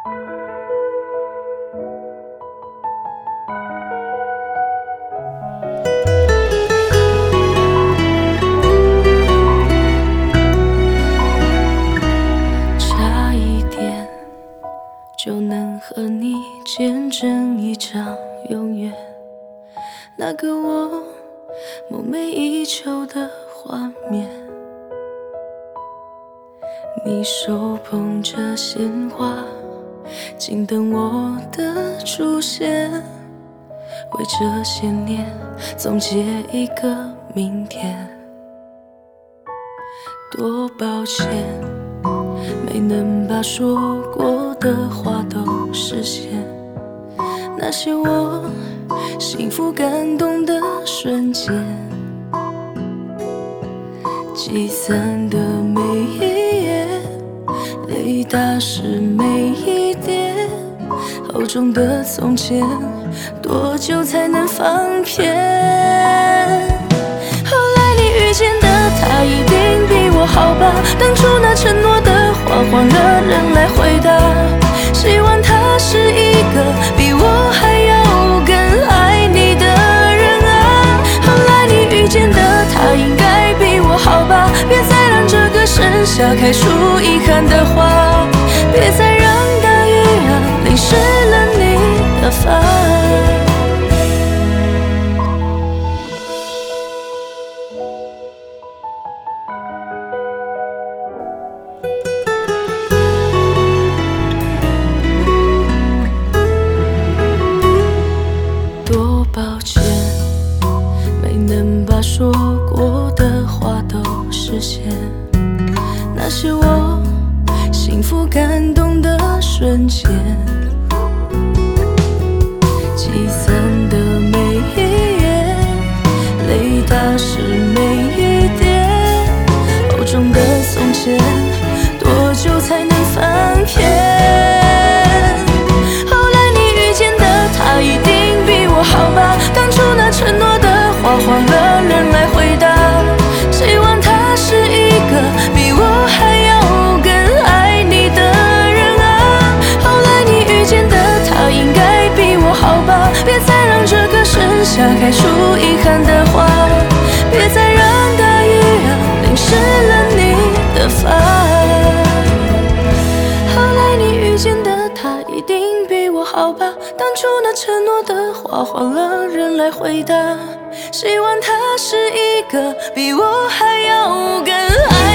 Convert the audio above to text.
差一点就能和你见证一场永远，那个我梦寐以求的画面。你手捧着鲜花，静等我的出现，为这些年总结一个明天。多抱歉，没能把说过的话都实现，那些我幸福感动的瞬间，积攒的每一页，泪打湿每一叠，厚重的从前，多久才能放片？后来你遇见的他一定比我好吧，当初那承诺的话换了人来回答，希望他是一个比我还要更爱你的人啊。后来你遇见的他应该比我好吧，别再让这个盛夏开出遗憾的花，别再让大雨淋湿了你的发。多抱歉，没能把说过的话都实现，那些我幸福感动的瞬间，积攒的每一页，泪打湿每一叠，厚重的从前，多久才能翻篇？好吧，当初那承诺的话换了人来回答，希望他是一个比我还要更爱你的人啊。后来你遇见的他应该比我好吧，别再让这个盛夏开出遗憾的花，别再让大雨淋湿了你的发。后来你遇见的他一定比我好吧，当初那承诺的话换了人来回答，希望他是一个比我还要更爱